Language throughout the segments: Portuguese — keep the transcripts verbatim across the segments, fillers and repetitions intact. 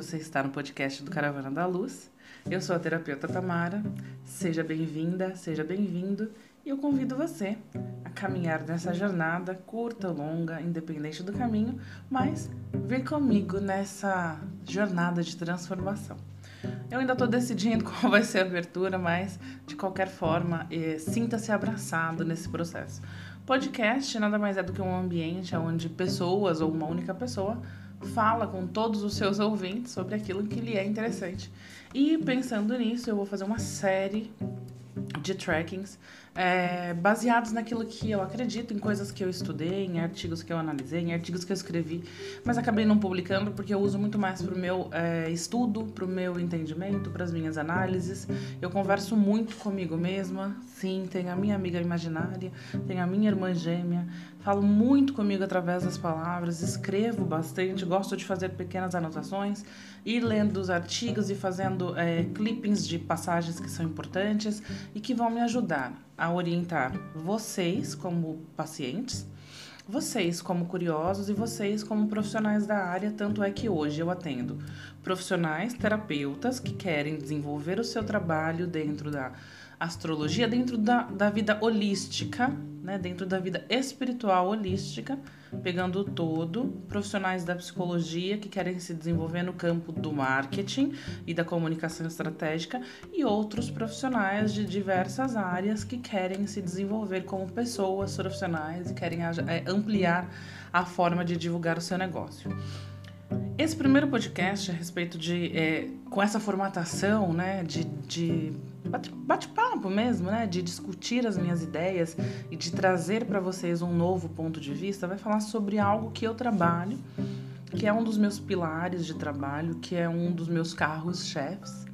você está no podcast do Caravana da Luz. Eu sou a terapeuta Tamara. Seja bem-vinda, seja bem-vindo e eu convido você a caminhar nessa jornada curta ou longa, independente do caminho, mas vem comigo nessa jornada de transformação. Eu ainda estou decidindo qual vai ser a abertura, mas de qualquer forma, eh, sinta-se abraçado nesse processo. Podcast nada mais é do que um ambiente onde pessoas ou uma única pessoa fala com todos os seus ouvintes sobre aquilo que lhe é interessante. E pensando nisso, eu vou fazer uma série de trackings é, baseados naquilo que eu acredito, em coisas que eu estudei, em artigos que eu analisei, em artigos que eu escrevi, mas acabei não publicando porque eu uso muito mais para o meu é, estudo, para o meu entendimento, para as minhas análises. Eu converso muito comigo mesma, sim, tenho a minha amiga imaginária, tenho a minha irmã gêmea, falo muito comigo através das palavras, escrevo bastante, gosto de fazer pequenas anotações, ir lendo os artigos e fazendo é, clippings de passagens que são importantes e que vão me ajudar a orientar vocês como pacientes, vocês como curiosos e vocês como profissionais da área. Tanto é que hoje eu atendo profissionais, terapeutas que querem desenvolver o seu trabalho dentro da astrologia, dentro da, da vida holística, né? Dentro da vida espiritual holística, pegando o todo, profissionais da psicologia que querem se desenvolver no campo do marketing e da comunicação estratégica e outros profissionais de diversas áreas que querem se desenvolver como pessoas profissionais e querem é, ampliar a forma de divulgar o seu negócio. Esse primeiro podcast a respeito de, é, com essa formatação, né, de, de bate-papo mesmo, né, de discutir as minhas ideias e de trazer para vocês um novo ponto de vista, vai falar sobre algo que eu trabalho, que é um dos meus pilares de trabalho, que é um dos meus carros-chefes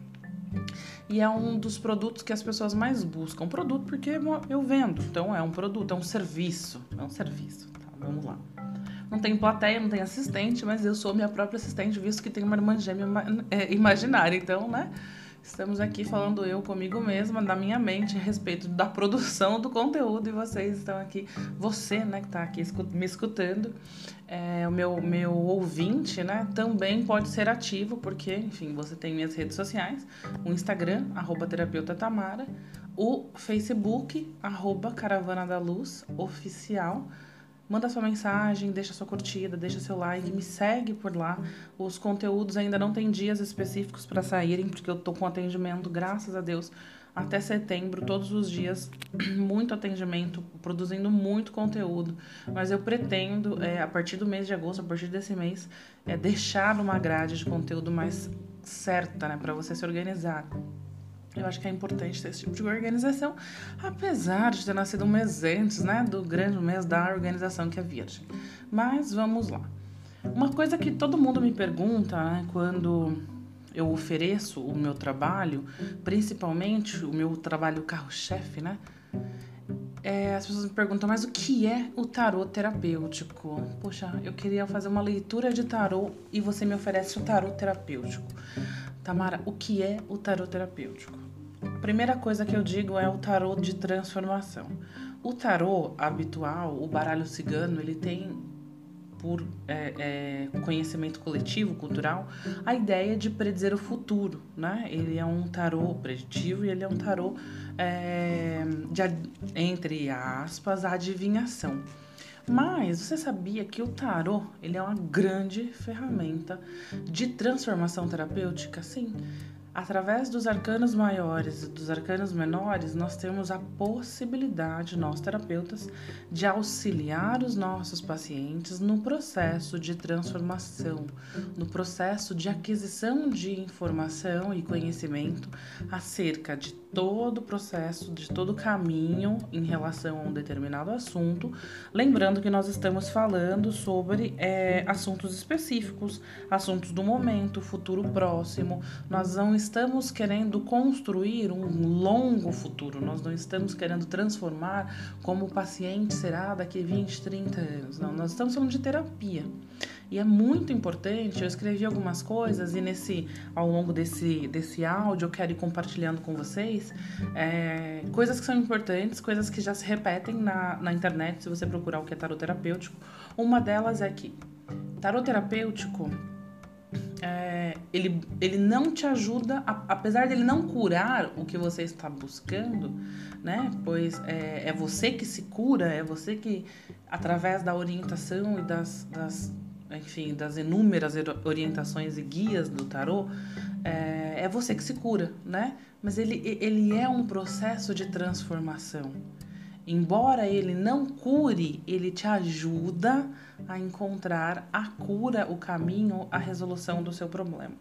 e é um dos produtos que as pessoas mais buscam. Produto porque eu vendo, então é um produto, é um serviço, é um serviço, tá, vamos lá. Não tem plateia, não tem assistente, mas eu sou minha própria assistente, visto que tenho uma irmã gêmea é, imaginária. Então, né, estamos aqui falando eu comigo mesma, da minha mente, a respeito da produção do conteúdo, e vocês estão aqui, você, né, que está aqui me escutando, é, o meu, meu ouvinte, né, também pode ser ativo, porque, enfim, você tem minhas redes sociais, o Instagram, arroba terapeuta Tamara, o Facebook, arroba Caravana da Luz, oficial. Manda sua mensagem, deixa sua curtida, deixa seu like, me segue por lá. Os conteúdos ainda não tem dias específicos para saírem, porque eu tô com atendimento, graças a Deus, até setembro, todos os dias, muito atendimento, produzindo muito conteúdo. Mas eu pretendo, é, a partir do mês de agosto, a partir desse mês, é, deixar uma grade de conteúdo mais certa, né, para você se organizar. Eu acho que é importante ter esse tipo de organização, apesar de ter nascido um mês antes, né, do grande mês da organização que é Virgem. Mas vamos lá. Uma coisa que todo mundo me pergunta, né, quando eu ofereço o meu trabalho, principalmente o meu trabalho carro-chefe, né, é, as pessoas me perguntam, mas o que é o tarô terapêutico? Poxa, eu queria fazer uma leitura de tarô e você me oferece o tarô terapêutico. Tamara, o que é o tarô terapêutico? A primeira coisa que eu digo é o tarô de transformação. O tarô habitual, o baralho cigano, ele tem, por é, é, conhecimento coletivo, cultural, a ideia de predizer o futuro, né? Ele é um tarô preditivo e ele é um tarô, é, de, entre aspas, adivinhação. Mas você sabia que o tarô, ele é uma grande ferramenta de transformação terapêutica? Sim. Através dos arcanos maiores e dos arcanos menores, nós temos a possibilidade, nós terapeutas, de auxiliar os nossos pacientes no processo de transformação, no processo de aquisição de informação e conhecimento acerca de todo o processo, de todo o caminho em relação a um determinado assunto. Lembrando que nós estamos falando sobre é, assuntos específicos, assuntos do momento, futuro próximo. Nós não estamos querendo construir um longo futuro, nós não estamos querendo transformar como o paciente será daqui vinte, trinta anos. Não, nós estamos falando de terapia. E é muito importante, eu escrevi algumas coisas e nesse, ao longo desse, desse áudio eu quero ir compartilhando com vocês é, coisas que são importantes, coisas que já se repetem na, na internet, se você procurar o que é tarot terapêutico. Uma delas é que tarot terapêutico é, ele, ele não te ajuda, a, apesar dele não curar o que você está buscando, né? Pois é, é você que se cura, é você que, através da orientação e das, das, enfim, das inúmeras orientações e guias do tarô, é, é você que se cura, né? Mas ele, ele é um processo de transformação. Embora ele não cure, ele te ajuda a encontrar a cura, o caminho, a resolução do seu problema.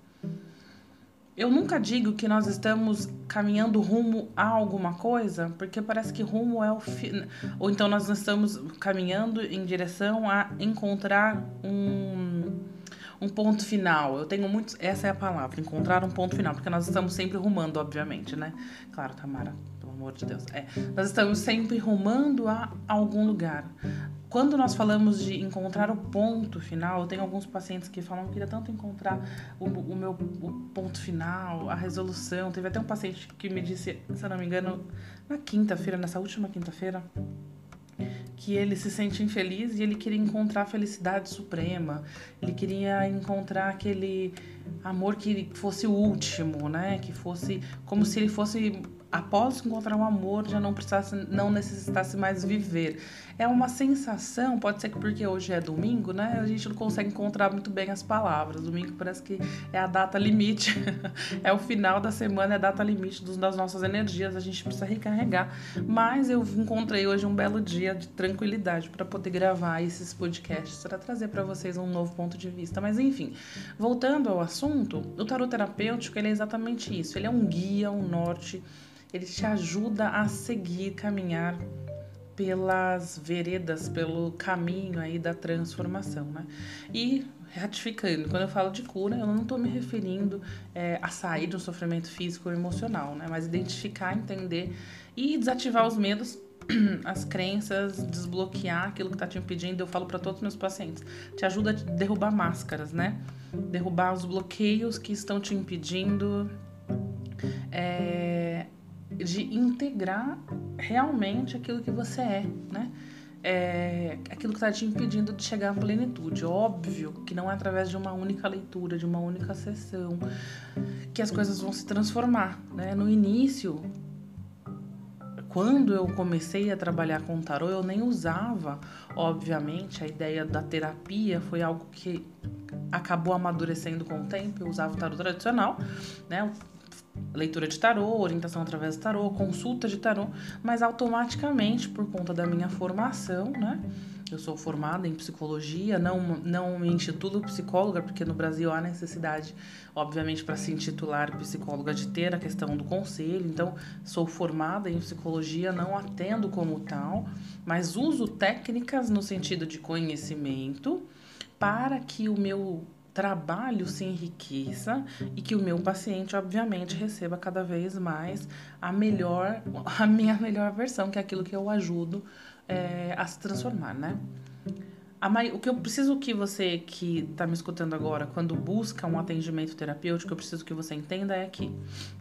Eu nunca digo que nós estamos caminhando rumo a alguma coisa, porque parece que rumo é o fim. Ou então nós estamos caminhando em direção a encontrar um, um ponto final. Eu tenho muitos. Essa é a palavra, encontrar um ponto final, porque nós estamos sempre rumando, obviamente, né? Claro, Tamara, pelo amor de Deus. É, nós estamos sempre rumando a algum lugar. Quando nós falamos de encontrar o ponto final, eu tenho alguns pacientes que falam que queria tanto encontrar o, o meu o ponto final, a resolução. Teve até um paciente que me disse, se eu não me engano, na quinta-feira, nessa última quinta-feira, que ele se sente infeliz e ele queria encontrar a felicidade suprema. Ele queria encontrar aquele amor que fosse o último, né? Que fosse como se ele fosse, após encontrar um amor, já não precisasse, não necessitasse mais viver. É uma sensação, pode ser que porque hoje é domingo, né? A gente não consegue encontrar muito bem as palavras. Domingo parece que é a data limite, é o final da semana, é a data limite dos, das nossas energias, a gente precisa recarregar. Mas eu encontrei hoje um belo dia de tranquilidade para poder gravar esses podcasts, para trazer para vocês um novo ponto de vista. Mas enfim, voltando ao assunto, o tarot terapêutico ele é exatamente isso, ele é um guia, um norte, ele te ajuda a seguir, caminhar pelas veredas, pelo caminho aí da transformação, né? E ratificando, quando eu falo de cura, eu não estou me referindo é, a sair de um sofrimento físico ou emocional, né? Mas identificar, entender e desativar os medos, as crenças, desbloquear aquilo que está te impedindo. Eu falo para todos os meus pacientes, te ajuda a derrubar máscaras, né? Derrubar os bloqueios que estão te impedindo é, de integrar realmente aquilo que você é, né? É, aquilo que está te impedindo de chegar à plenitude. Óbvio que não é através de uma única leitura, de uma única sessão, que as coisas vão se transformar, né? No início, quando eu comecei a trabalhar com tarô, eu nem usava, obviamente, a ideia da terapia foi algo que acabou amadurecendo com o tempo. Eu usava o tarô tradicional, né? Leitura de tarô, orientação através do tarô, consulta de tarô, mas automaticamente, por conta da minha formação, né? Eu sou formada em psicologia, não, não me intitulo psicóloga, porque no Brasil há necessidade, obviamente, para se intitular psicóloga, de ter a questão do conselho. Então, sou formada em psicologia, não atendo como tal, mas uso técnicas no sentido de conhecimento para que o meu trabalho se enriqueça e que o meu paciente, obviamente, receba cada vez mais a melhor, a minha melhor versão, que é aquilo que eu ajudo é, a se transformar, né? A, o que eu preciso que você que está me escutando agora, quando busca um atendimento terapêutico, eu preciso que você entenda é que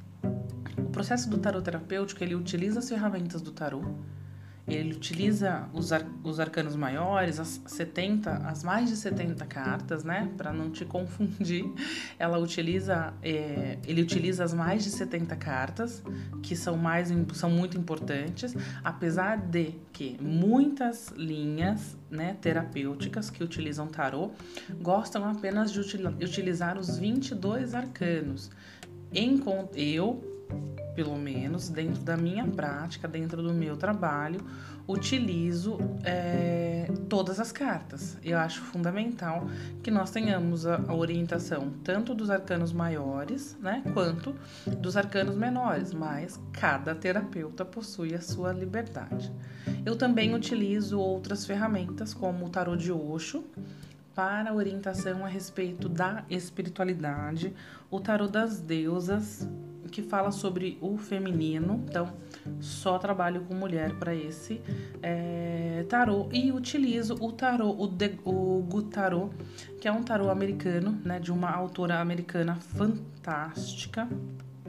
o processo do tarot terapêutico, ele utiliza as ferramentas do tarot. Ele utiliza os, ar, os arcanos maiores, as setenta, as mais de setenta cartas, né? Para não te confundir, ela utiliza, é, ele utiliza as mais de setenta cartas, que são, mais, são muito importantes, apesar de que muitas linhas, né, terapêuticas que utilizam tarô gostam apenas de util, utilizar os vinte e dois arcanos. Em, eu... pelo menos dentro da minha prática, dentro do meu trabalho, utilizo é, todas as cartas. Eu acho fundamental que nós tenhamos a, a orientação tanto dos arcanos maiores, né, quanto dos arcanos menores, mas cada terapeuta possui a sua liberdade. Eu também utilizo outras ferramentas, como o tarô de Osho, para orientação a respeito da espiritualidade, o tarô das deusas, que fala sobre o feminino. Então, só trabalho com mulher para esse é, tarô. E utilizo o tarô, o, de, o Good Tarot, que é um tarô americano, né, de uma autora americana fantástica,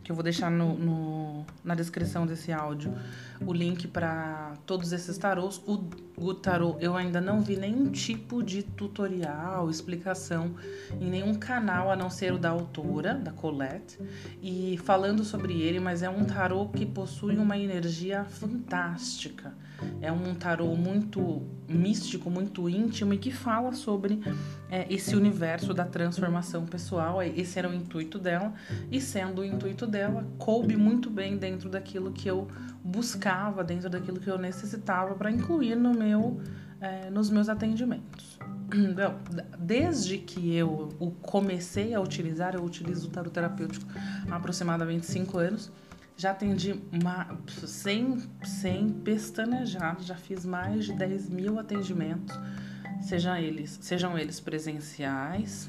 que eu vou deixar no, no, na descrição desse áudio o link para todos esses tarôs. O, o tarô eu ainda não vi nenhum tipo de tutorial, explicação em nenhum canal, a não ser o da autora, da Colette, e falando sobre ele, mas é um tarô que possui uma energia fantástica. É um tarô muito místico, muito íntimo e que fala sobre é, esse universo da transformação pessoal. Esse era o intuito dela, e sendo o intuito dela, coube muito bem dentro daquilo que eu buscava, dentro daquilo que eu necessitava para incluir no meu, é, nos meus atendimentos. Então, desde que eu o comecei a utilizar, eu utilizo o tarot terapêutico há aproximadamente cinco anos. Já atendi uma, sem, sem pestanejar, já fiz mais de dez mil atendimentos, sejam eles, sejam eles presenciais,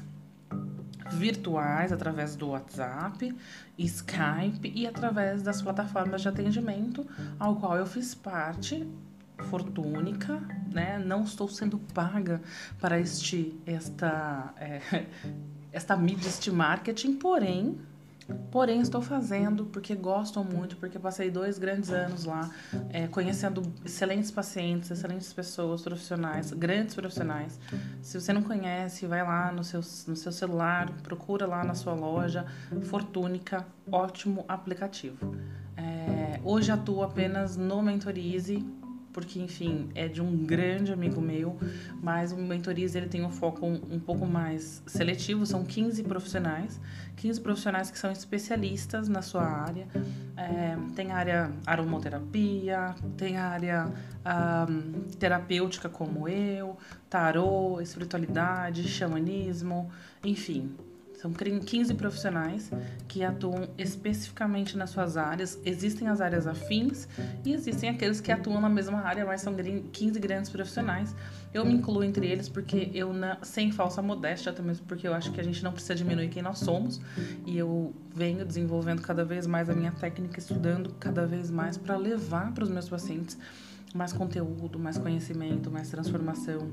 virtuais, através do WhatsApp, Skype e através das plataformas de atendimento, ao qual eu fiz parte, fortúnica, né? Não estou sendo paga para este, esta, é, esta mídia, este marketing, porém... Porém, estou fazendo porque gosto muito, porque passei dois grandes anos lá, é, conhecendo excelentes pacientes, excelentes pessoas, profissionais, grandes profissionais. Se você não conhece, vai lá no seu, no seu celular, procura lá na sua loja, Fortúnica, ótimo aplicativo. É, hoje atuo apenas no Mentorize, porque, enfim, é de um grande amigo meu, mas o Mentorize ele tem um foco um, um pouco mais seletivo, são quinze profissionais, quinze profissionais que são especialistas na sua área, é, tem a área aromoterapia, tem a área um, terapêutica como eu, tarô, espiritualidade, xamanismo, enfim... São quinze profissionais que atuam especificamente nas suas áreas. Existem as áreas afins e existem aqueles que atuam na mesma área, mas são quinze grandes profissionais. Eu me incluo entre eles porque eu, não, sem falsa modéstia, até mesmo porque eu acho que a gente não precisa diminuir quem nós somos. E eu venho desenvolvendo cada vez mais a minha técnica, estudando cada vez mais para levar para os meus pacientes mais conteúdo, mais conhecimento, mais transformação.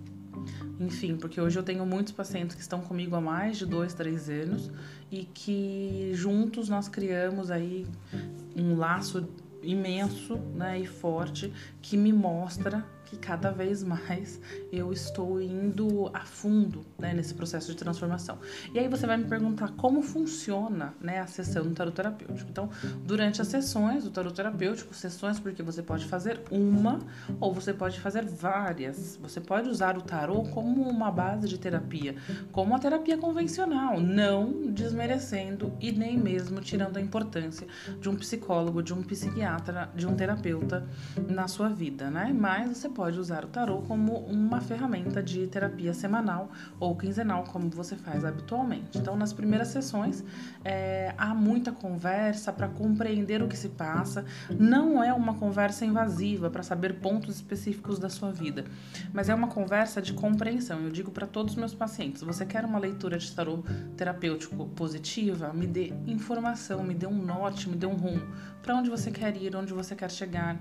Enfim, porque hoje eu tenho muitos pacientes que estão comigo há mais de dois, três anos e que juntos nós criamos aí um laço imenso, né, e forte que me mostra que cada vez mais eu estou indo a fundo, né, nesse processo de transformação. E aí você vai me perguntar como funciona, né, a sessão do tarot terapêutico. Então, durante as sessões do tarot terapêutico, sessões porque você pode fazer uma ou você pode fazer várias. Você pode usar o tarot como uma base de terapia, como uma terapia convencional, não desmerecendo e nem mesmo tirando a importância de um psicólogo, de um psiquiatra, de um terapeuta na sua vida, né? Mas você pode usar o tarot como uma ferramenta de terapia semanal ou quinzenal, como você faz habitualmente. Então, nas primeiras sessões, é, há muita conversa para compreender o que se passa. Não é uma conversa invasiva para saber pontos específicos da sua vida, mas é uma conversa de compreensão. Eu digo para todos os meus pacientes, você quer uma leitura de tarot terapêutico positiva? Me dê informação, me dê um norte, me dê um rumo. Para onde você quer ir, onde você quer chegar.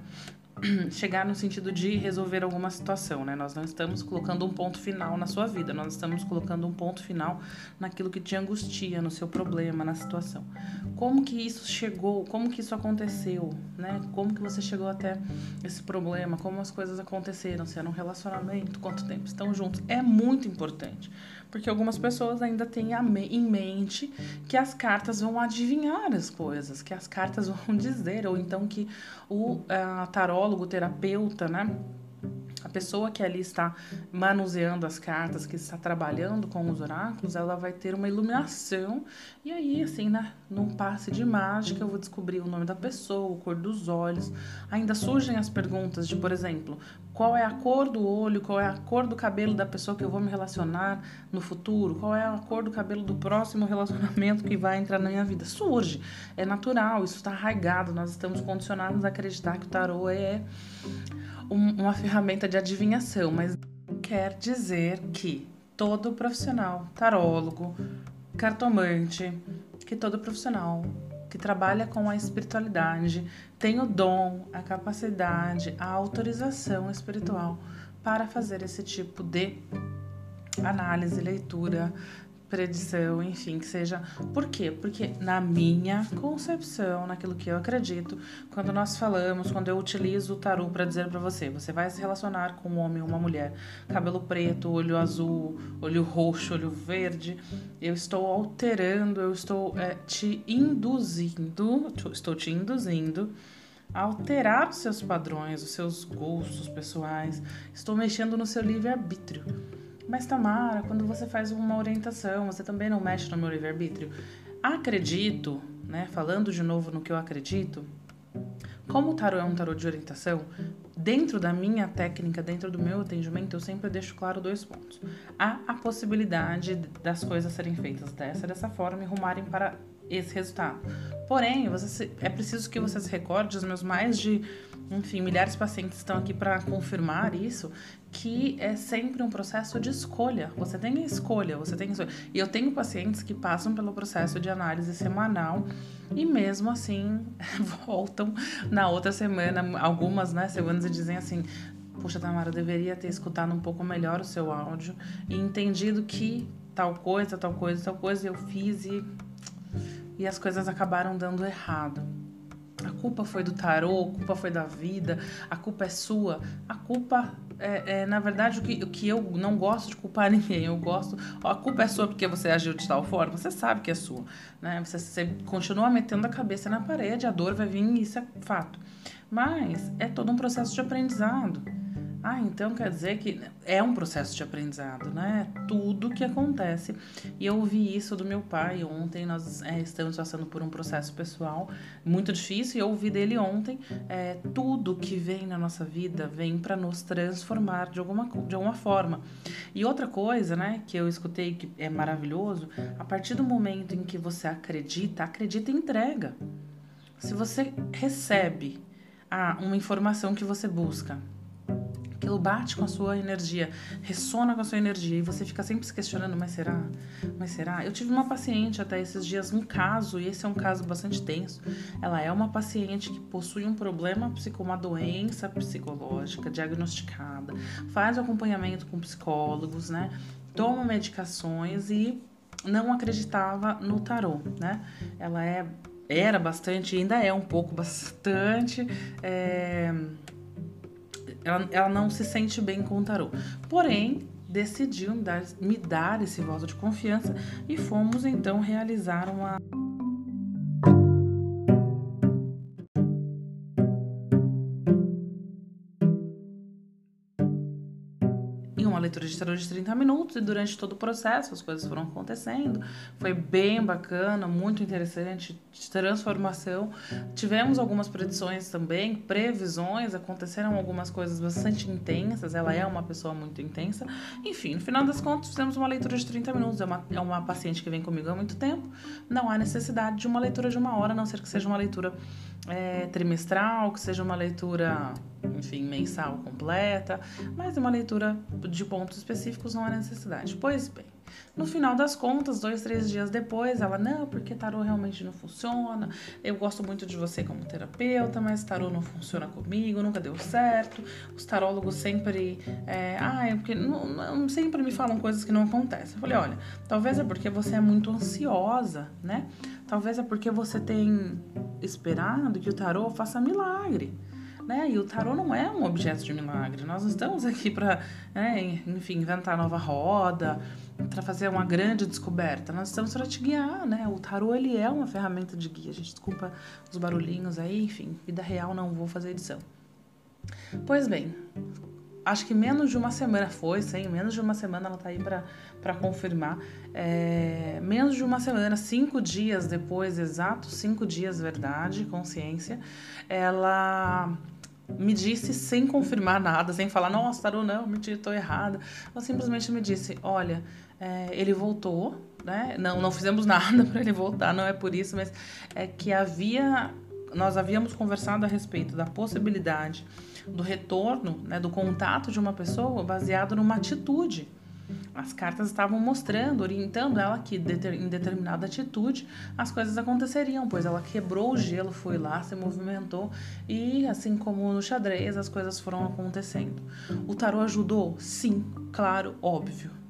Chegar no sentido de resolver alguma situação, né? Nós não estamos colocando um ponto final na sua vida, nós estamos colocando um ponto final naquilo que te angustia, no seu problema, na situação. Como que isso chegou, como que isso aconteceu, né? Como que você chegou até esse problema, como as coisas aconteceram, se era um relacionamento, quanto tempo estão juntos. É muito importante, porque algumas pessoas ainda têm em mente que as cartas vão adivinhar as coisas, que as cartas vão dizer, ou então que o uh, tarólogo, o terapeuta, né? A pessoa que ali está manuseando as cartas, que está trabalhando com os oráculos, ela vai ter uma iluminação. E aí, assim, né, num passe de mágica, eu vou descobrir o nome da pessoa, a cor dos olhos. Ainda surgem as perguntas de, por exemplo, qual é a cor do olho, qual é a cor do cabelo da pessoa que eu vou me relacionar no futuro, qual é a cor do cabelo do próximo relacionamento que vai entrar na minha vida. Surge, é natural, isso está arraigado, nós estamos condicionados a acreditar que o tarô é uma ferramenta de adivinhação, mas quer dizer que todo profissional, tarólogo, cartomante, que todo profissional que trabalha com a espiritualidade tem o dom, a capacidade, a autorização espiritual para fazer esse tipo de análise, leitura, predição, enfim, que seja... Por quê? Porque na minha concepção, naquilo que eu acredito, quando nós falamos, quando eu utilizo o tarô para dizer para você, você vai se relacionar com um homem ou uma mulher, cabelo preto, olho azul, olho roxo, olho verde, eu estou alterando, eu estou é, te induzindo, estou te induzindo a alterar os seus padrões, os seus gostos pessoais, estou mexendo no seu livre-arbítrio. Mas, Tamara, quando você faz uma orientação, você também não mexe no meu livre-arbítrio? Acredito, né, falando de novo no que eu acredito, como o tarô é um tarô de orientação, dentro da minha técnica, dentro do meu atendimento, eu sempre deixo claro dois pontos. Há a possibilidade das coisas serem feitas dessa, dessa forma e rumarem para esse resultado. Porém, você se, é preciso que você se recorde, os meus mais de, enfim, milhares de pacientes estão aqui para confirmar isso, que é sempre um processo de escolha. Você tem a escolha, você tem a escolha. E eu tenho pacientes que passam pelo processo de análise semanal e mesmo assim voltam na outra semana, algumas, né, semanas, e dizem assim: puxa, Tamara, eu deveria ter escutado um pouco melhor o seu áudio e entendido que tal coisa, tal coisa, tal coisa eu fiz e, e as coisas acabaram dando errado. A culpa foi do tarô, a culpa foi da vida, a culpa é sua. A culpa é, é na verdade, o que, o que eu não gosto de culpar ninguém. Eu gosto... Ó, a culpa é sua porque você agiu de tal forma, você sabe que é sua, né? Você, você continua metendo a cabeça na parede, a dor vai vir, isso é fato. Mas é todo um processo de aprendizado. Ah, então quer dizer que é um processo de aprendizado, né? Tudo que acontece. E eu ouvi isso do meu pai ontem. Nós é, estamos passando por um processo pessoal muito difícil e eu ouvi dele ontem. É, tudo que vem na nossa vida vem para nos transformar de alguma, de alguma forma. E outra coisa, né, que eu escutei que é maravilhoso, a partir do momento em que você acredita, acredita e entrega. Se você recebe ah, uma informação que você busca, aquilo bate com a sua energia, ressona com a sua energia e você fica sempre se questionando, mas será? Mas será? Eu tive uma paciente até esses dias, um caso, e esse é um caso bastante tenso. Ela é uma paciente que possui um problema, uma doença psicológica diagnosticada, faz o acompanhamento com psicólogos, né? Toma medicações e não acreditava no tarô, né? Ela é, era bastante, ainda é um pouco bastante... É, Ela, ela não se sente bem com o tarô. Porém, decidiu me dar, me dar esse voto de confiança e fomos, então, realizar uma... uma leitura de tarô de trinta minutos e durante todo o processo as coisas foram acontecendo, foi bem bacana, muito interessante, de transformação. Tivemos algumas predições também, previsões, aconteceram algumas coisas bastante intensas, ela é uma pessoa muito intensa. Enfim, no final das contas fizemos uma leitura de trinta minutos, é uma, é uma paciente que vem comigo há muito tempo, não há necessidade de uma leitura de uma hora, a não ser que seja uma leitura é, trimestral, que seja uma leitura, enfim, mensal completa, mas uma leitura de pontos específicos não há necessidade. Pois bem, no final das contas, dois, três dias depois, ela, não, porque tarô realmente não funciona, eu gosto muito de você como terapeuta, mas tarô não funciona comigo, nunca deu certo, os tarólogos sempre, é, ah, é porque não, não, sempre me falam coisas que não acontecem. Eu falei, olha, talvez é porque você é muito ansiosa, né? Talvez é porque você tem esperado que o tarô faça milagre. Né? E o tarô não é um objeto de milagre. Nós não estamos aqui para, né, enfim, inventar nova roda, para fazer uma grande descoberta. Nós estamos para te guiar, né? O tarô, ele é uma ferramenta de guia. A gente desculpa os barulhinhos aí, enfim, vida real, não vou fazer edição. Pois bem, acho que menos de uma semana foi, sim, menos de uma semana ela tá aí para confirmar. É, menos de uma semana, cinco dias depois, exato, cinco dias, verdade, consciência, ela me disse sem confirmar nada, sem falar, nossa, tarô, não, mentira, tô errada. Ela simplesmente me disse, olha, é, ele voltou, né? Não, não fizemos nada para ele voltar, não é por isso, mas é que havia, nós havíamos conversado a respeito da possibilidade do retorno, né, do contato de uma pessoa baseado numa atitude. As cartas estavam mostrando, orientando ela que em determinada atitude as coisas aconteceriam, pois ela quebrou o gelo, foi lá, se movimentou e, assim como no xadrez, as coisas foram acontecendo. O tarô ajudou? Sim, claro, óbvio.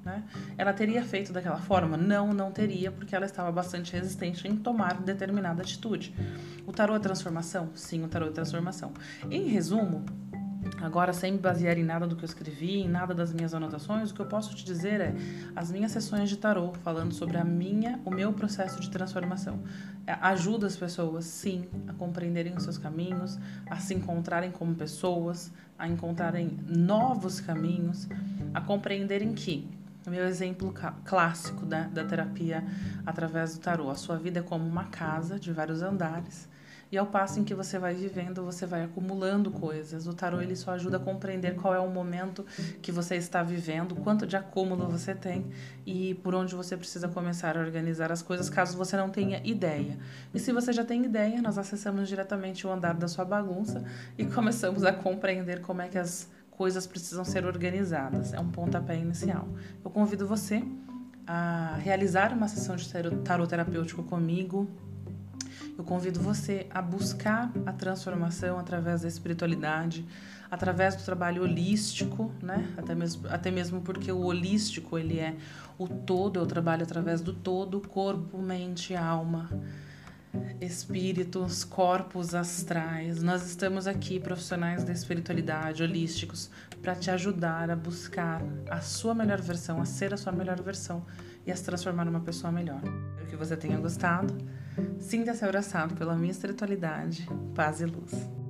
né? Ela teria feito daquela forma? Não, não teria, porque ela estava bastante resistente em tomar determinada atitude. O tarô é transformação? Sim, o tarô é transformação. Em resumo, agora, sem me basear em nada do que eu escrevi, em nada das minhas anotações, o que eu posso te dizer é as minhas sessões de tarô, falando sobre a minha, o meu processo de transformação. Ajuda as pessoas, sim, a compreenderem os seus caminhos, a se encontrarem como pessoas, a encontrarem novos caminhos, a compreenderem que, o meu exemplo clássico da, da terapia através do tarô, a sua vida é como uma casa de vários andares, e ao passo em que você vai vivendo, você vai acumulando coisas. O tarô ele só ajuda a compreender qual é o momento que você está vivendo, quanto de acúmulo você tem e por onde você precisa começar a organizar as coisas, caso você não tenha ideia. E se você já tem ideia, nós acessamos diretamente o andar da sua bagunça e começamos a compreender como é que as coisas precisam ser organizadas. É um pontapé inicial. Eu convido você a realizar uma sessão de tarô terapêutico comigo. Eu convido você a buscar a transformação através da espiritualidade, através do trabalho holístico, né? Até mesmo, até mesmo porque o holístico, ele é o todo, eu trabalho através do todo, corpo, mente, alma, espíritos, corpos astrais. Nós estamos aqui, profissionais da espiritualidade, holísticos, para te ajudar a buscar a sua melhor versão, a ser a sua melhor versão e a se transformar numa pessoa melhor. Espero que você tenha gostado. Sinta-se abraçado pela minha espiritualidade, paz e luz.